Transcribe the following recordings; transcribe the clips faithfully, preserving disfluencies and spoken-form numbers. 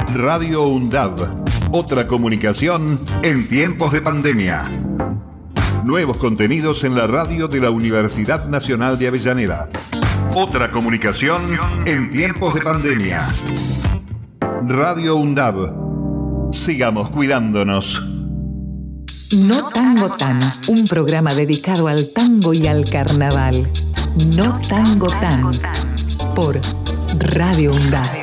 Radio UNDAV, otra comunicación en tiempos de pandemia. Nuevos contenidos en la radio de la Universidad Nacional de Avellaneda. Otra comunicación en tiempos de pandemia. Radio UNDAV. Sigamos cuidándonos. No Tango Tan, un programa dedicado al tango y al carnaval. No Tango Tan, por Radio UNDAV.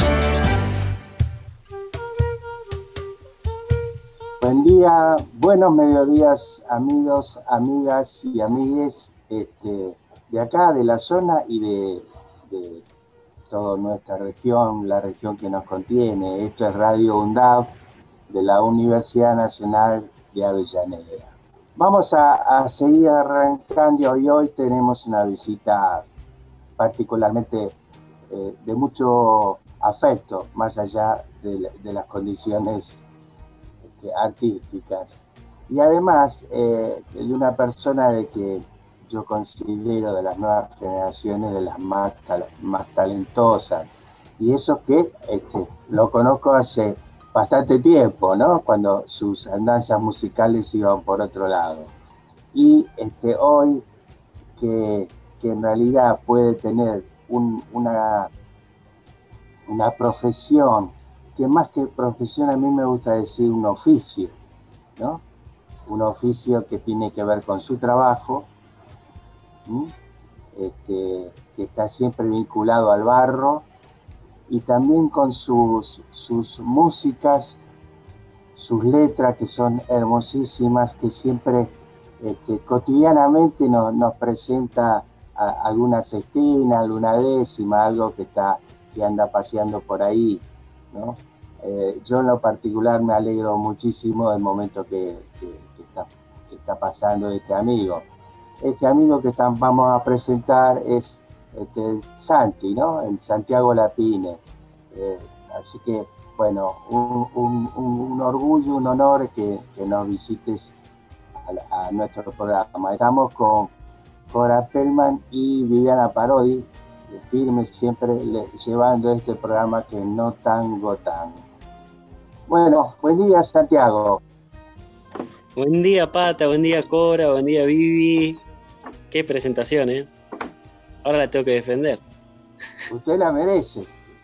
Buen día, buenos mediodías, amigos, amigas y amigues este, de acá, de la zona y de, de toda nuestra región, la región que nos contiene. Esto es Radio UNDAV de la Universidad Nacional de Avellaneda. Vamos a, a seguir arrancando y hoy tenemos una visita particularmente eh, de mucho afecto, más allá de, de las condiciones artísticas, y además eh, de una persona de que yo considero de las nuevas generaciones de las más, más talentosas, y eso que este, lo conozco hace bastante tiempo, ¿no? Cuando sus andanzas musicales iban por otro lado, y este, hoy que, que en realidad puede tener un, una, una profesión, que más que profesión a mí me gusta decir un oficio, ¿no? Un oficio que tiene que ver con su trabajo, este, que está siempre vinculado al barro, y también con sus, sus músicas, sus letras que son hermosísimas, que siempre este, cotidianamente nos, nos presenta a, alguna sextina, alguna décima, algo que, está, que anda paseando por ahí, ¿no? Eh, yo en lo particular me alegro muchísimo del momento que, que, que, está, que está pasando este amigo. Este amigo que está, vamos a presentar es este, Santi, ¿no? En Santiago Lapine. Eh, así que, bueno, un, un, un orgullo, un honor que, que nos visites a, a nuestro programa. Estamos con Cora Pellman y Viviana Parodi, firme siempre le, llevando este programa que No Tango Tan. Bueno, buen día Santiago. Buen día Pata, buen día Cora, buen día Vivi. Qué presentación, ¿eh? Ahora la tengo que defender. Usted la merece.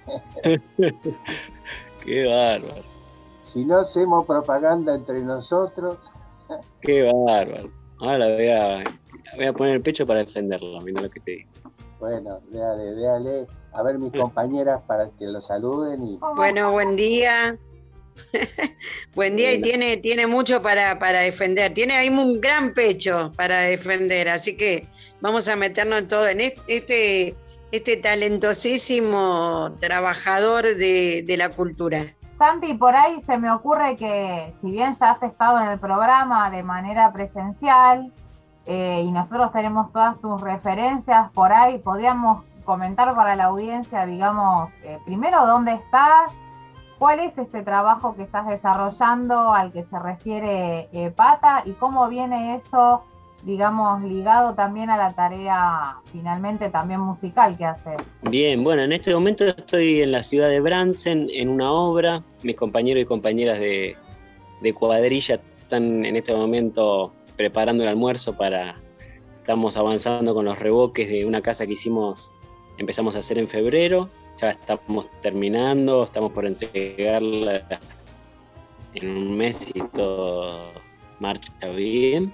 Qué bárbaro. Si no hacemos propaganda entre nosotros. Qué bárbaro. Ahora la voy a, voy a poner el pecho para defenderla, mira lo que te digo. Bueno, véale, véale. A ver mis compañeras para que lo saluden. Y... Bueno, buen día. Buen día, y tiene, tiene mucho para, para defender. Tiene ahí un gran pecho para defender. Así que vamos a meternos en todo. En este, este talentosísimo trabajador de, de la cultura. Santi, por ahí se me ocurre que si bien ya has estado en el programa de manera presencial, Eh, y nosotros tenemos todas tus referencias por ahí, podríamos comentar para la audiencia, digamos, eh, primero dónde estás, cuál es este trabajo que estás desarrollando al que se refiere eh, Pata, y cómo viene eso, digamos, ligado también a la tarea finalmente también musical que haces. Bien, bueno, en este momento estoy en la ciudad de Bransen en una obra. Mis compañeros y compañeras de, de cuadrilla están en este momento preparando el almuerzo para... Estamos avanzando con los revoques de una casa que hicimos, empezamos a hacer en febrero, ya estamos terminando, estamos por entregarla en un mes y todo marcha bien.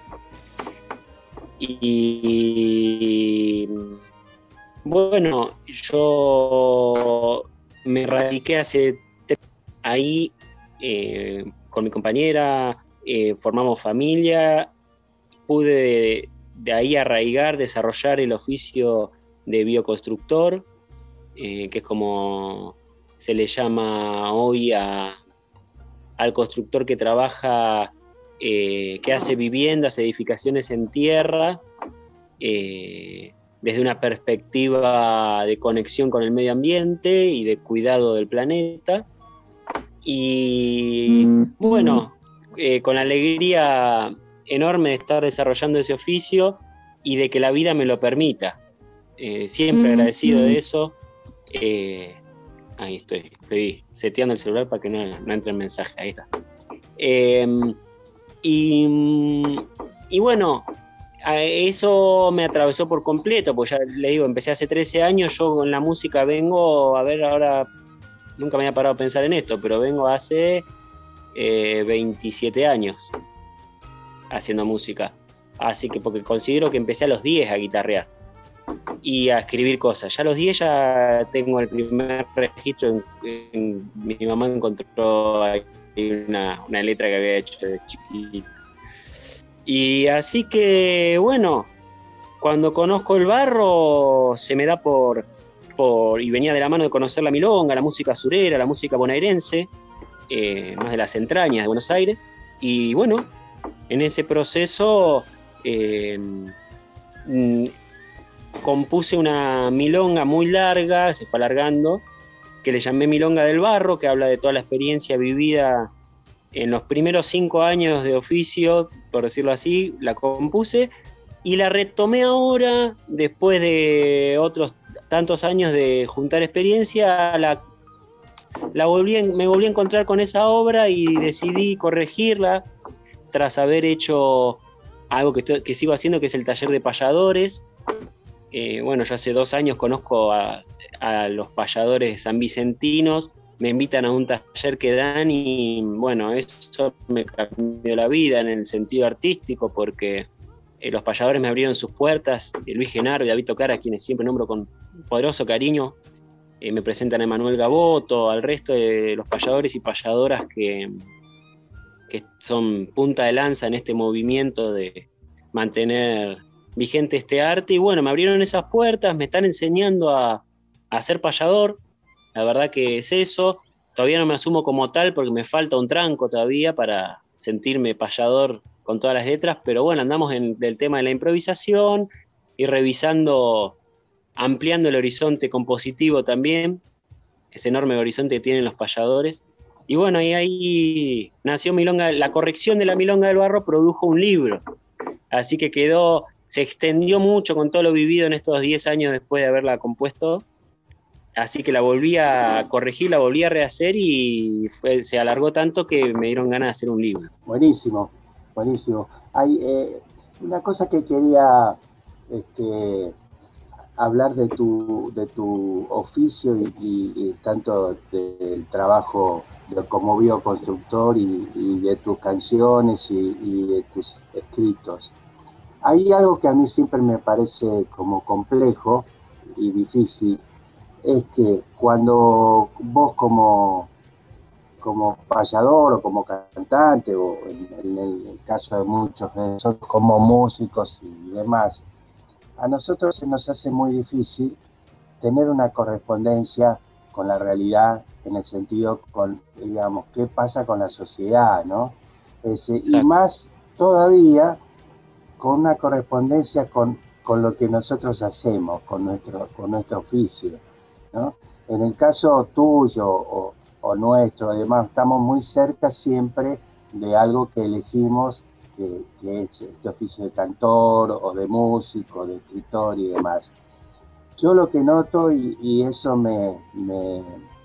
Y bueno, yo me radiqué hace tres ahí eh, con mi compañera, eh, formamos familia. Pude de, de ahí arraigar, desarrollar el oficio de bioconstructor, eh, que es como se le llama hoy a, al constructor que trabaja, eh, que hace viviendas, edificaciones en tierra, eh, desde una perspectiva de conexión con el medio ambiente y de cuidado del planeta. Y bueno, eh, con alegría enorme de estar desarrollando ese oficio y de que la vida me lo permita. Eh, siempre agradecido de eso. Eh, Ahí estoy, estoy seteando el celular para que no, no entre el mensaje, ahí está. Eh, y, y bueno, eso me atravesó por completo, porque ya le digo, empecé hace trece años, yo con la música vengo, a ver, ahora nunca me había parado a pensar en esto, pero vengo hace eh, veintisiete años haciendo música. Así que porque considero que empecé a los diez a guitarrear y a escribir cosas. Ya a los diez ya tengo el primer registro. En, en, mi mamá encontró ahí una, una letra que había hecho de chiquito. Y así que, bueno, cuando conozco el barro, se me da por, por... y venía de la mano de conocer la milonga, la música surera, la música bonaerense, eh, más de las entrañas de Buenos Aires. Y bueno, en ese proceso eh, mm, compuse una milonga muy larga, se fue alargando, que le llamé Milonga del Barro, que habla de toda la experiencia vivida en los primeros cinco años de oficio, por decirlo así. La compuse y la retomé ahora, después de otros tantos años de juntar experiencia, la, la volví, me volví a encontrar con esa obra y decidí corregirla tras haber hecho algo que, estoy, que sigo haciendo, que es el taller de payadores. Eh, bueno, yo hace dos años conozco a, a los payadores sanvicentinos, me invitan a un taller que dan y bueno, eso me cambió la vida en el sentido artístico, porque eh, los payadores me abrieron sus puertas. Luis Genaro y David Tocara, a quienes siempre nombro con poderoso cariño, eh, me presentan a Emanuel Gaboto, al resto de los payadores y payadoras que, que son punta de lanza en este movimiento de mantener vigente este arte. Y bueno, me abrieron esas puertas, me están enseñando a, a ser payador. La verdad que es eso. Todavía no me asumo como tal porque me falta un tranco todavía para sentirme payador con todas las letras, pero bueno, andamos en el tema de la improvisación y revisando, ampliando el horizonte compositivo también, ese enorme horizonte que tienen los payadores. Y bueno, y ahí nació Milonga, la corrección de la Milonga del Barro produjo un libro, así que quedó, se extendió mucho con todo lo vivido en estos diez años después de haberla compuesto. Así que la volví a corregir, la volví a rehacer y fue, se alargó tanto que me dieron ganas de hacer un libro. Buenísimo, buenísimo. Hay eh, una cosa que quería este, hablar de tu, de tu oficio y, y, y tanto del trabajo de, como bioconstructor y, y de tus canciones y, y de tus escritos. Hay algo que a mí siempre me parece como complejo y difícil, es que cuando vos como, como payador o como cantante, o en, en el caso de muchos de nosotros como músicos y demás, a nosotros se nos hace muy difícil tener una correspondencia con la realidad, en el sentido con, digamos, qué pasa con la sociedad, ¿no? Ese, y más todavía con una correspondencia con, con lo que nosotros hacemos, con nuestro, con nuestro oficio, ¿no? En el caso tuyo o, o nuestro, además, estamos muy cerca siempre de algo que elegimos, que, que es este oficio de cantor o de músico, de escritor y demás. Yo lo que noto, y, y eso me, me,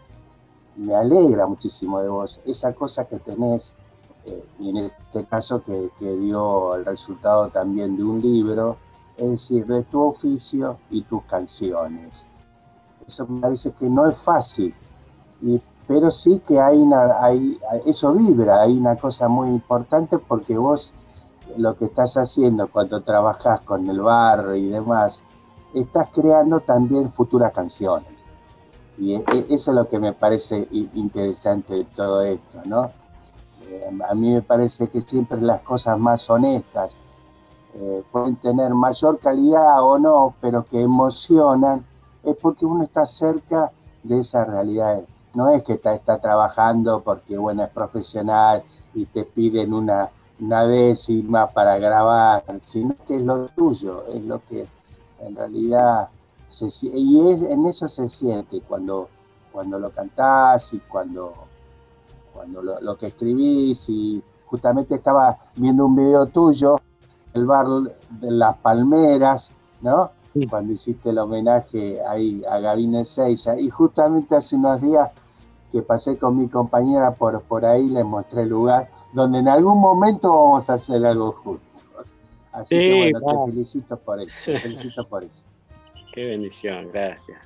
me alegra muchísimo de vos, esa cosa que tenés, eh, y en este caso que, que dio el resultado también de un libro, es decir, de tu oficio y tus canciones. Eso me parece que no es fácil, y, pero sí que hay una, hay, eso vibra, hay una cosa muy importante, porque vos lo que estás haciendo cuando trabajás con el barro y demás, estás creando también futuras canciones. Y eso es lo que me parece interesante de todo esto, ¿no? Eh, a mí me parece que siempre las cosas más honestas eh, pueden tener mayor calidad o no, pero que emocionan, es porque uno está cerca de esa realidad. No es que está, está trabajando porque, bueno, es profesional y te piden una, una décima para grabar, sino que es lo tuyo, es lo que en realidad se, y es, en eso se siente cuando, cuando lo cantás y cuando, cuando lo, lo que escribís. Y justamente estaba viendo un video tuyo, el bar de las Palmeras, ¿no? sí. Cuando hiciste el homenaje ahí a Gabino Ezeiza. Y justamente hace unos días que pasé con mi compañera por, por ahí, les mostré el lugar donde en algún momento vamos a hacer algo juntos. Así sí, que bueno, claro. te felicito por eso, te felicito por eso. Qué bendición, gracias.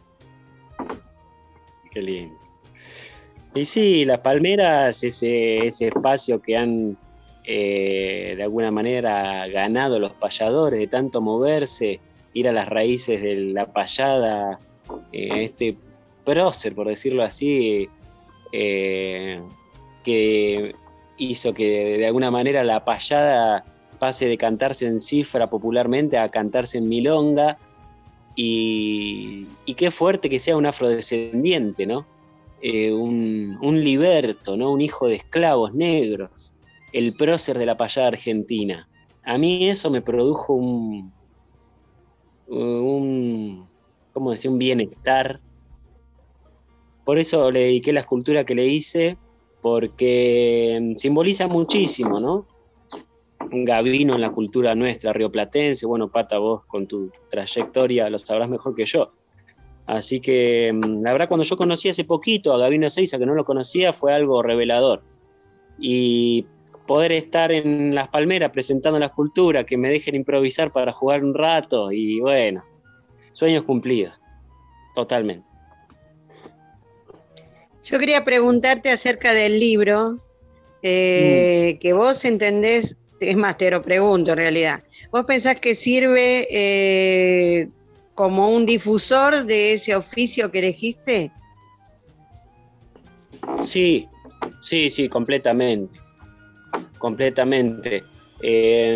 Qué lindo. Y sí, las palmeras, ese, ese espacio que han eh, de alguna manera ganado los payadores de tanto moverse, ir a las raíces de la payada, eh, este prócer, por decirlo así, eh, que hizo que de alguna manera la payada pase de cantarse en cifra popularmente a cantarse en milonga, y, y qué fuerte que sea un afrodescendiente, ¿no? Eh, un, un liberto, ¿no? Un hijo de esclavos negros, el prócer de la payada argentina. A mí eso me produjo un, un ¿cómo decir? Un bienestar. Por eso le dediqué la escultura que le hice, porque simboliza muchísimo, ¿no? Gabino en la cultura nuestra rioplatense. Bueno, Pata, vos con tu trayectoria lo sabrás mejor que yo. Así que la verdad, cuando yo conocí hace poquito a Gabino Ezeiza, que no lo conocía, fue algo revelador. Y poder estar en Las Palmeras presentando la escultura, que me dejen improvisar para jugar un rato, y bueno, sueños cumplidos, totalmente. Yo quería preguntarte acerca del libro, eh, mm. que vos entendés, es más, te lo pregunto en realidad, ¿vos pensás que sirve eh, como un difusor de ese oficio que elegiste? Sí, sí, sí, completamente, completamente. Eh,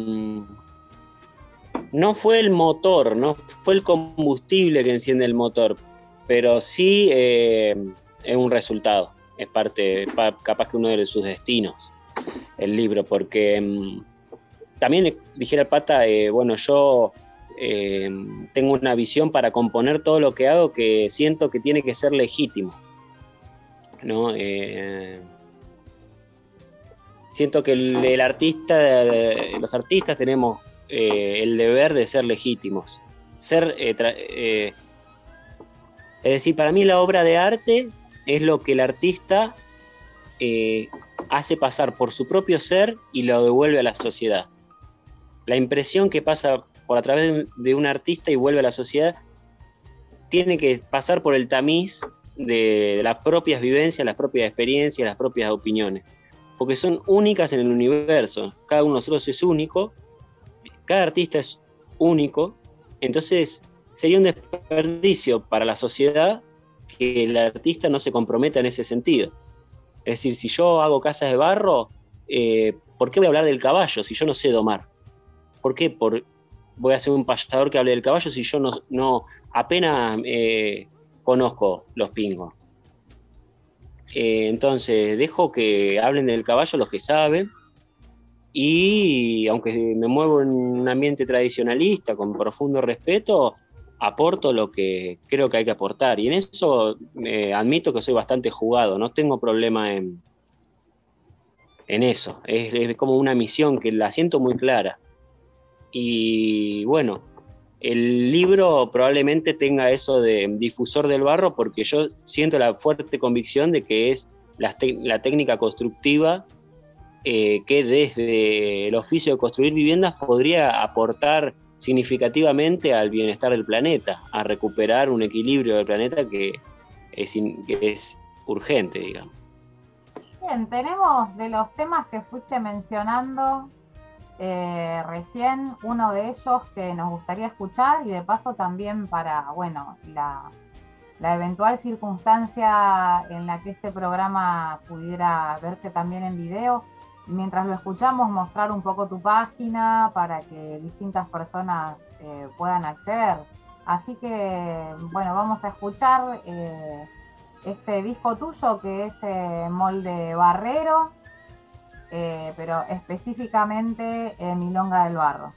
no fue el motor, no fue el combustible que enciende el motor, pero sí eh, es un resultado, es parte, capaz que uno de sus destinos, el libro, porque eh, también dijera el Pata, eh, bueno, yo eh, tengo una visión para componer todo lo que hago que siento que tiene que ser legítimo, ¿no? Eh, siento que el, el artista, los artistas tenemos eh, el deber de ser legítimos, ser, eh, tra- eh, es decir, para mí la obra de arte es lo que el artista eh, hace pasar por su propio ser y lo devuelve a la sociedad. La impresión que pasa por a través de un artista y vuelve a la sociedad tiene que pasar por el tamiz de las propias vivencias, las propias experiencias, las propias opiniones, porque son únicas en el universo. Cada uno de nosotros es único, cada artista es único, entonces sería un desperdicio para la sociedad que el artista no se comprometa en ese sentido. Es decir, si yo hago casas de barro, eh, ¿por qué voy a hablar del caballo si yo no sé domar? ¿Por qué por, voy a ser un payador que hable del caballo si yo no, no apenas eh, conozco los pingos? Eh, entonces, dejo que hablen del caballo los que saben, y aunque me muevo en un ambiente tradicionalista con profundo respeto, aporto lo que creo que hay que aportar, y en eso eh, admito que soy bastante jugado, no tengo problema en, en eso, es, es como una misión que la siento muy clara. Y bueno, el libro probablemente tenga eso de difusor del barro, porque yo siento la fuerte convicción de que es la, te- la técnica constructiva eh, que desde el oficio de construir viviendas podría aportar significativamente al bienestar del planeta, a recuperar un equilibrio del planeta que es, in, que es urgente, digamos. Bien, tenemos de los temas que fuiste mencionando eh, recién, uno de ellos que nos gustaría escuchar, y de paso también para, bueno, la, la eventual circunstancia en la que este programa pudiera verse también en video. Mientras lo escuchamos, mostrar un poco tu página para que distintas personas eh, puedan acceder. Así que, bueno, vamos a escuchar eh, este disco tuyo que es eh, Molde Barrero, eh, pero específicamente eh, Milonga del Barro.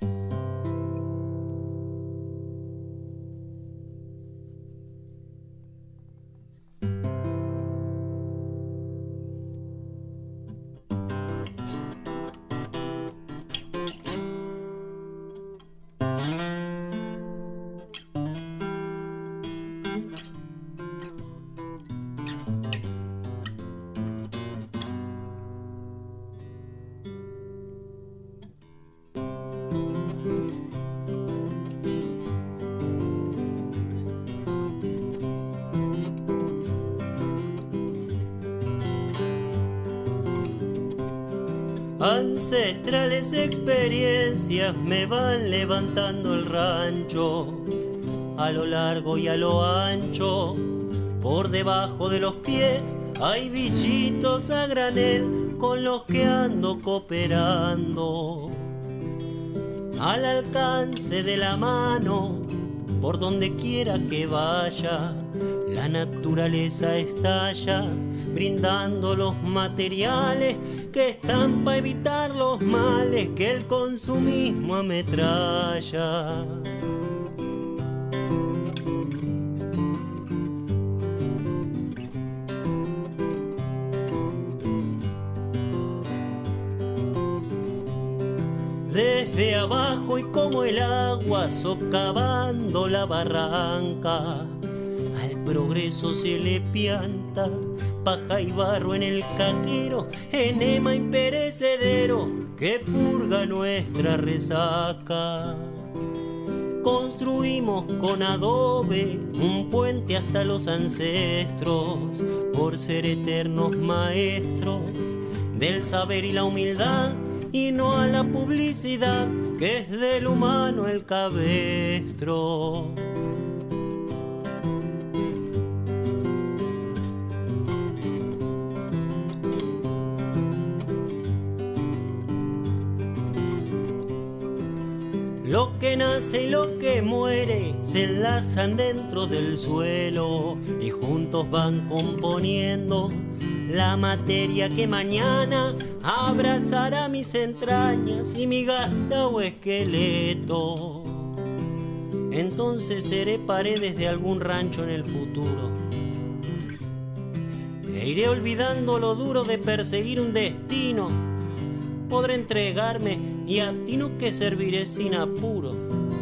Ancestrales experiencias me van levantando el rancho, a lo largo y a lo ancho. Por debajo de los pies hay bichitos a granel con los que ando cooperando. Al alcance de la mano, por donde quiera que vaya, la naturaleza estalla, brindando los materiales que están para evitar los males que el consumismo ametralla. Desde abajo y como el agua socavando la barranca, al progreso se le pianta paja y barro en el caquero, enema imperecedero que purga nuestra resaca. Construimos con adobe un puente hasta los ancestros, por ser eternos maestros del saber y la humildad, y no a la publicidad que es del humano el cabestro. Lo que nace y lo que muere se enlazan dentro del suelo y juntos van componiendo la materia que mañana abrazará mis entrañas y mi gastado esqueleto. Entonces seré paredes de algún rancho en el futuro e iré olvidando lo duro de perseguir un destino. Podré entregarme y a ti no que serviré sin apuro.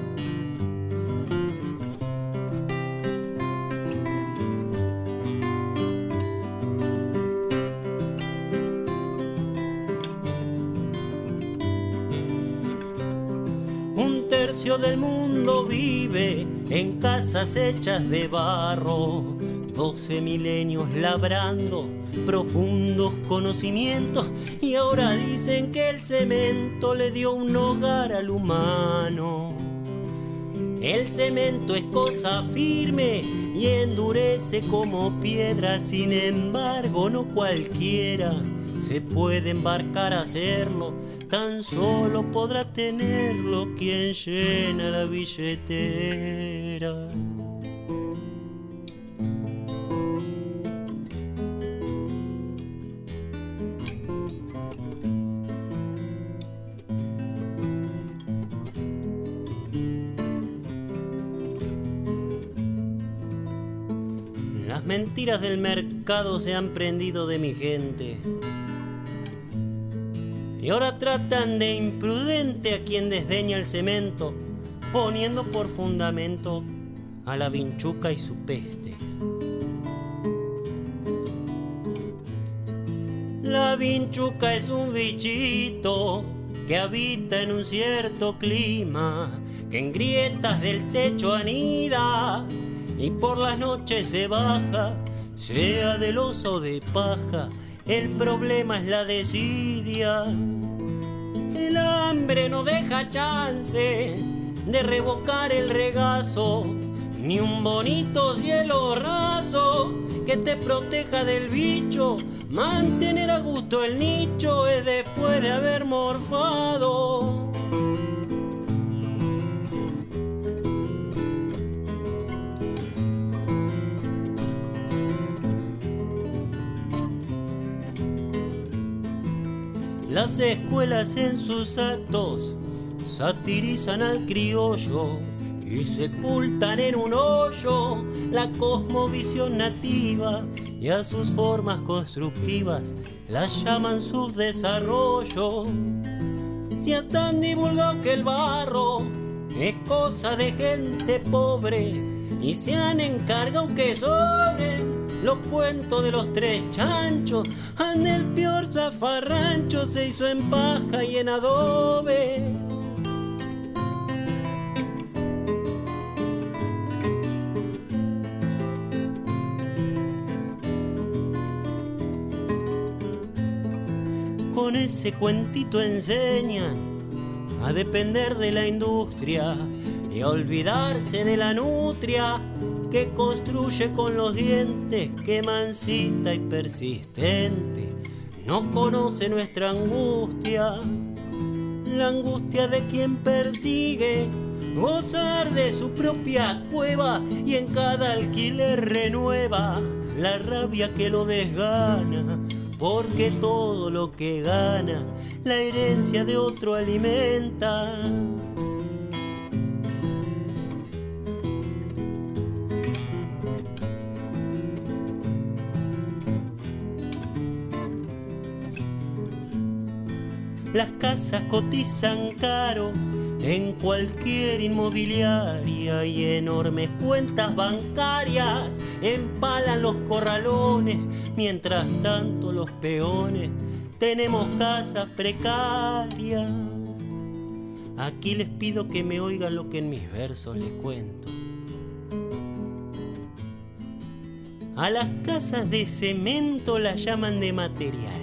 Un tercio del mundo vive en casas hechas de barro, doce milenios labrando profundos conocimientos, y ahora dicen que el cemento le dio un hogar al humano. El cemento es cosa firme y endurece como piedra, sin embargo no cualquiera se puede embarcar a hacerlo, tan solo podrá tenerlo quien llena la billetera. Las mentiras del mercado se han prendido de mi gente y ahora tratan de imprudente a quien desdeña el cemento, poniendo por fundamento a la vinchuca y su peste. La vinchuca es un bichito que habita en un cierto clima, que en grietas del techo anida y por las noches se baja, sea de losa o de paja. El problema es la desidia. El hambre no deja chance de revocar el regazo, ni un bonito cielo raso que te proteja del bicho. Mantener a gusto el nicho es después de haber morfado. Las escuelas en sus actos satirizan al criollo y sepultan en un hoyo la cosmovisión nativa, y a sus formas constructivas las llaman subdesarrollo. Si hasta han divulgado que el barro es cosa de gente pobre y se han encargado que sobren los cuentos de los tres chanchos, ande el peor zafarrancho se hizo en paja y en adobe. con ese cuentito enseñan a depender de la industria y a olvidarse de la nutria que construye con los dientes, que mansita y persistente no conoce nuestra angustia, la angustia de quien persigue gozar de su propia cueva y en cada alquiler renueva la rabia que lo desgana, porque todo lo que gana la herencia de otro alimenta. Las casas cotizan caro en cualquier inmobiliaria y enormes cuentas bancarias empalan los corralones. Mientras tanto los peones tenemos casas precarias. Aquí les pido que me oigan lo que en mis versos les cuento. A las casas de cemento las llaman de material.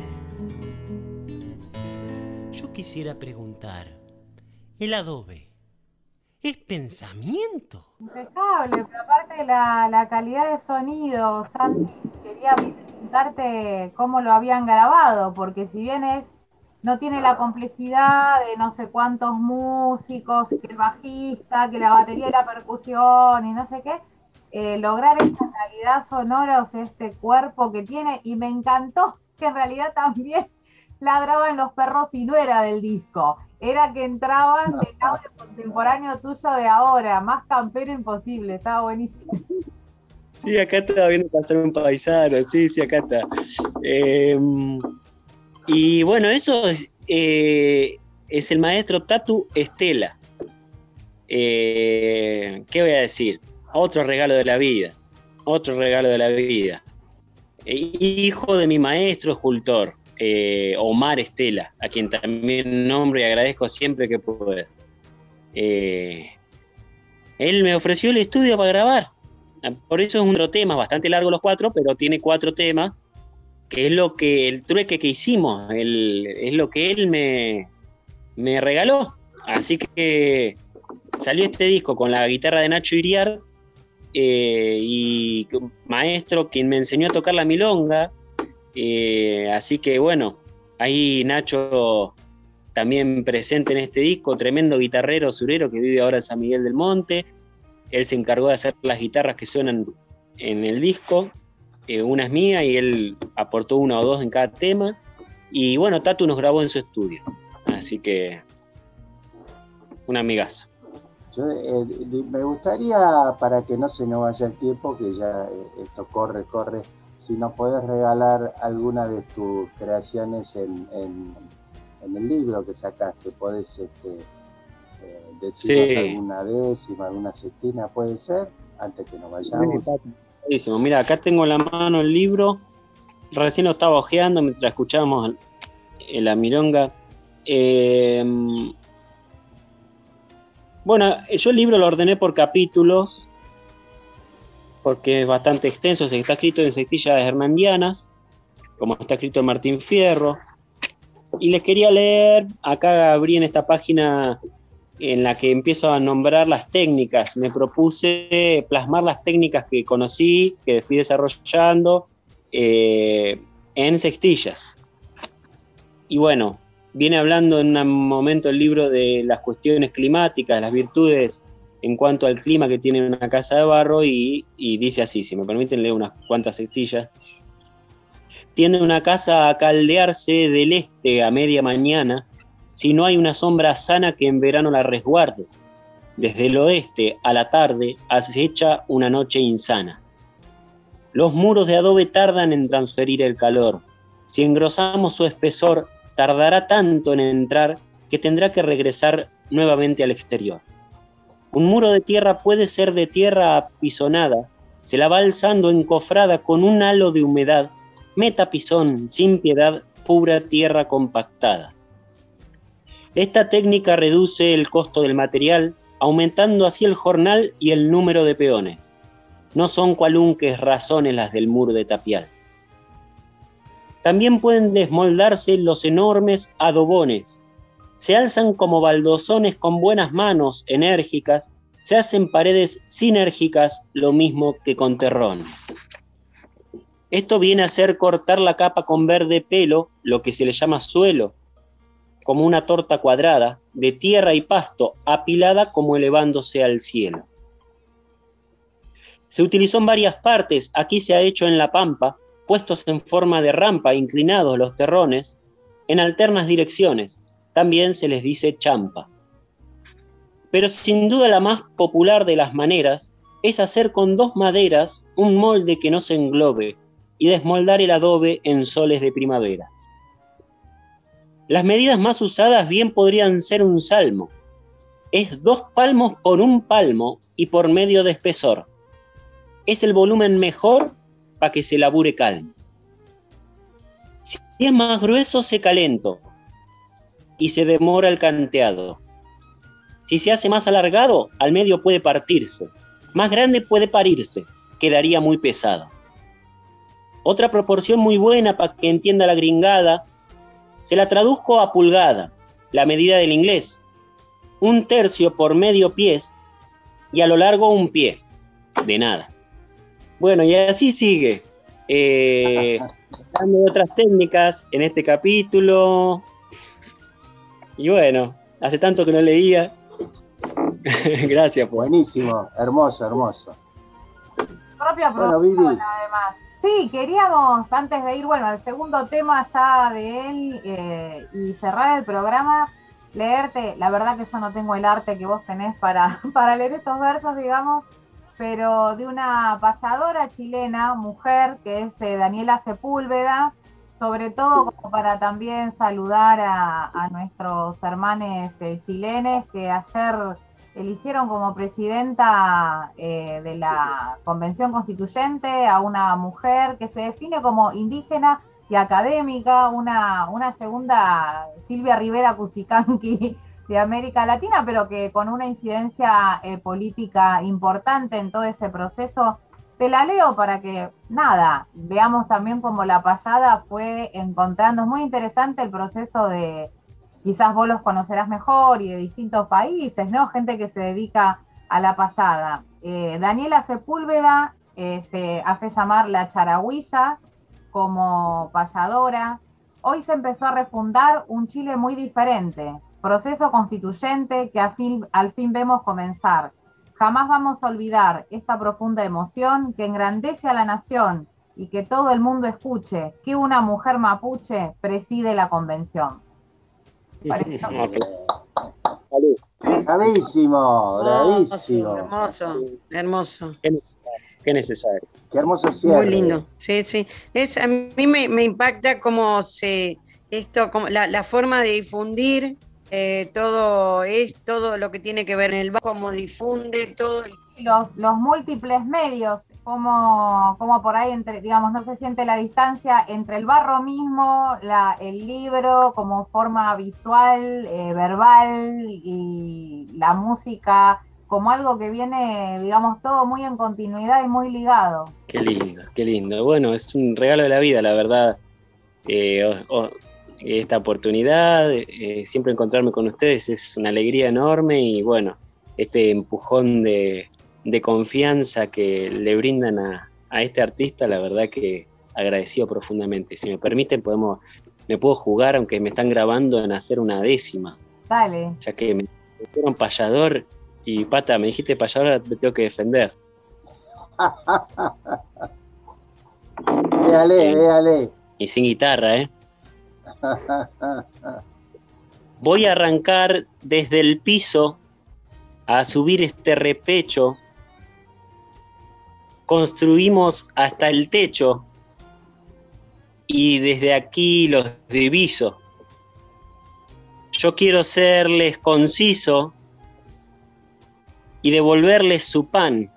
Yo quisiera preguntar, ¿el adobe es pensamiento? Impecable, pero aparte la, la calidad de sonido, Santi, quería preguntarte cómo lo habían grabado, porque si bien es, no tiene la complejidad de no sé cuántos músicos, que el bajista, que la batería y la percusión y no sé qué, eh, lograr esta calidad sonora, o sea, este cuerpo que tiene, y me encantó que en realidad también ladraban los perros y no era del disco, era que entraban del audio contemporáneo tuyo de ahora, más campero imposible, estaba buenísimo. Sí, acá estaba viendo pasar un paisano, sí, sí, acá está. Eh, y bueno, eso es, eh, es el maestro Tatu Estela. Eh, ¿Qué voy a decir? Otro regalo de la vida, otro regalo de la vida. Eh, hijo de mi maestro escultor. Eh, Omar Estela, a quien también nombro y agradezco siempre que pueda. Eh, él me ofreció el estudio para grabar, por eso es un tema, bastante largo los cuatro, pero tiene cuatro temas, que es lo que el trueque que hicimos, el, es lo que él me, me regaló. Así que salió este disco con la guitarra de Nacho Iriar, eh, y maestro quien me enseñó a tocar la milonga. Eh, así que bueno, ahí Nacho también presente en este disco, tremendo guitarrero surero que vive ahora en San Miguel del Monte. Él se encargó de hacer las guitarras que suenan en el disco, eh, una es mía y él aportó una o dos en cada tema, y bueno, Tatu nos grabó en su estudio, así que un amigazo. Yo, eh, me gustaría, para que no se nos vaya el tiempo, que ya eh, esto corre, corre, si nos podés regalar alguna de tus creaciones en, en, en el libro que sacaste, podés este, eh, decir sí. alguna décima, alguna sextina, ¿puede ser? Antes que nos vayamos. Buenísimo. Mira, acá tengo en la mano el libro, recién lo estaba hojeando mientras escuchábamos la milonga. Eh, bueno, yo el libro lo ordené por capítulos, porque es bastante extenso, está escrito en sextillas hernandianas, como está escrito en Martín Fierro, y les quería leer, acá abrí en esta página en la que empiezo a nombrar las técnicas, me propuse plasmar las técnicas que conocí, que fui desarrollando eh, en sextillas. Y bueno, viene hablando en un momento el libro de las cuestiones climáticas, las virtudes en cuanto al clima que tiene una casa de barro, y, y dice así, si me permiten leer unas cuantas sextillas. Tiende una casa a caldearse del este a media mañana, si no hay una sombra sana que en verano la resguarde. Desde el oeste a la tarde acecha una noche insana. Los muros de adobe tardan en transferir el calor. Si engrosamos su espesor, tardará tanto en entrar que tendrá que regresar nuevamente al exterior. Un muro de tierra puede ser de tierra apisonada, se la va alzando encofrada con un halo de humedad, meta pisón, sin piedad, pura tierra compactada. Esta técnica reduce el costo del material, aumentando así el jornal y el número de peones. No son cualunques razones las del muro de tapial. También pueden desmoldarse los enormes adobones. Se alzan como baldosones con buenas manos enérgicas, se hacen paredes sinérgicas, lo mismo que con terrones. Esto viene a ser cortar la capa con verde pelo, lo que se le llama suelo, como una torta cuadrada, de tierra y pasto, apilada como elevándose al cielo. Se utilizó en varias partes, aquí se ha hecho en la pampa, puestos en forma de rampa, inclinados los terrones, en alternas direcciones, también se les dice champa. Pero sin duda la más popular de las maneras es hacer con dos maderas un molde que no se englobe y desmoldar el adobe en soles de primaveras. Las medidas más usadas bien podrían ser un salmo. Es dos palmos por un palmo y por medio de espesor. Es el volumen mejor para que se labure calmo. Si es más grueso, se calento y se demora el canteado. Si se hace más alargado, al medio puede partirse. Más grande puede parirse, quedaría muy pesado. Otra proporción muy buena para que entienda la gringada, se la traduzco a pulgada, la medida del inglés. Un tercio por medio pies y a lo largo un pie. De nada. Bueno, y así sigue. Eh, hablando de otras técnicas en este capítulo. Y bueno, hace tanto que no leía. Gracias. Pues. Buenísimo, hermoso, hermoso. Propia Bueno, producción, Viri. además. Sí, queríamos, antes de ir, bueno, al segundo tema ya de él eh, y cerrar el programa, leerte, la verdad que yo no tengo el arte que vos tenés para, para leer estos versos, digamos, pero de una payadora chilena, mujer, que es eh, Daniela Sepúlveda, sobre todo como para también saludar a, a nuestros hermanos eh, chilenos que ayer eligieron como presidenta eh, de la Convención Constituyente a una mujer que se define como indígena y académica, una, una segunda Silvia Rivera Cusicanqui de América Latina, pero que con una incidencia eh, política importante en todo ese proceso. Te la leo para que, nada, veamos también cómo la payada fue encontrando. Es muy interesante el proceso de, quizás vos los conocerás mejor, y de distintos países, ¿no? Gente que se dedica a la payada. Eh, Daniela Sepúlveda eh, se hace llamar la Charagüilla como payadora. Hoy se empezó a refundar un Chile muy diferente, proceso constituyente que al fin, al fin vemos comenzar. Jamás vamos a olvidar esta profunda emoción que engrandece a la nación y que todo el mundo escuche que una mujer mapuche preside la convención. Bravísimo, bravísimo. Hermoso, hermoso. Qué necesario. Qué hermoso cierre. Muy lindo, sí, sí. Es, a mí me, me impacta cómo se, esto, como la, la forma de difundir eh, todo, es, todo lo que tiene que ver en el barrio, cómo difunde todo. Los, los múltiples medios, como, como por ahí, entre, digamos, no se siente la distancia entre el barro mismo, la, el libro como forma visual, eh, verbal, y la música como algo que viene, digamos, todo muy en continuidad y muy ligado. Qué lindo, qué lindo. Bueno, es un regalo de la vida, la verdad. Eh, o, o, esta oportunidad, eh, siempre encontrarme con ustedes es una alegría enorme, y bueno, este empujón de, de confianza que le brindan a, a este artista, la verdad que agradecido profundamente. Si me permiten, podemos, me puedo jugar, aunque me están grabando, en hacer una décima. Dale. Ya que me dijeron payador, y Pata, me dijiste payador, me tengo que defender. Véale, eh, véale. Y sin guitarra, ¿eh? Voy a arrancar desde el piso a subir este repecho. Construimos hasta el techo y desde aquí los diviso. Yo quiero serles conciso y devolverles su pan,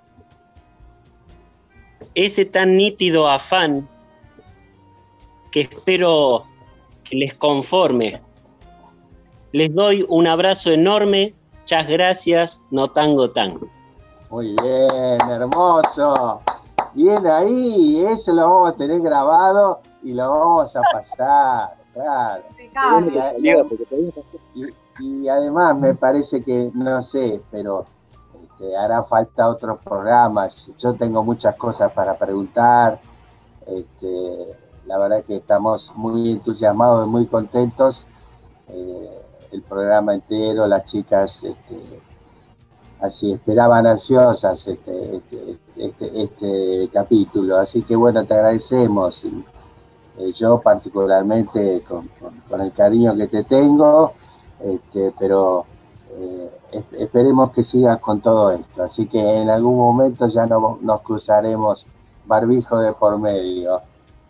ese tan nítido afán que espero que les conforme. Les doy un abrazo enorme, muchas gracias, no tango tango. Muy bien, hermoso. Bien ahí, eso lo vamos a tener grabado y lo vamos a pasar, claro. Y, y, y además me parece que, no sé, pero este, hará falta otros programas. Yo tengo muchas cosas para preguntar. Este, la verdad que estamos muy entusiasmados y muy contentos. Eh, el programa entero, las chicas este, así esperaban ansiosas este, este, este, este capítulo, así que bueno, te agradecemos. Y, eh, yo particularmente con, con, con el cariño que te tengo, este, pero eh, es, esperemos que sigas con todo esto, así que en algún momento ya no, nos cruzaremos barbijo de por medio.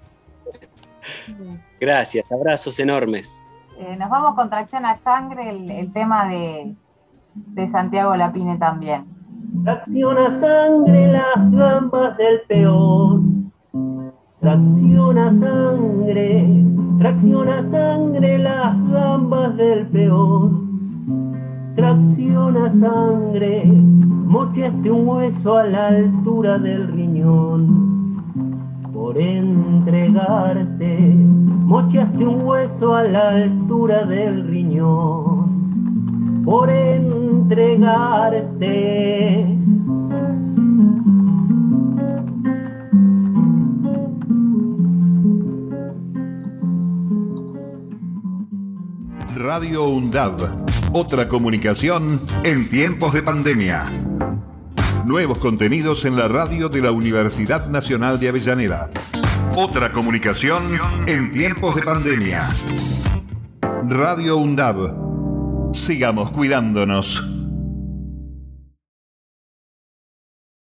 Gracias, abrazos enormes. Eh, nos vamos con Tracción a Sangre, el, el tema de, de Santiago Lapine también. Tracción a sangre las gambas del peón. Tracción a sangre, tracción a sangre las gambas del peón. Tracción a sangre, mochaste un hueso a la altura del riñón. Por entregarte, mochaste un hueso a la altura del riñón. Por entregarte. Radio UNDAV, otra comunicación en tiempos de pandemia. Nuevos contenidos en la radio de la Universidad Nacional de Avellaneda. Otra comunicación en tiempos de pandemia. Radio UNDAV. Sigamos cuidándonos.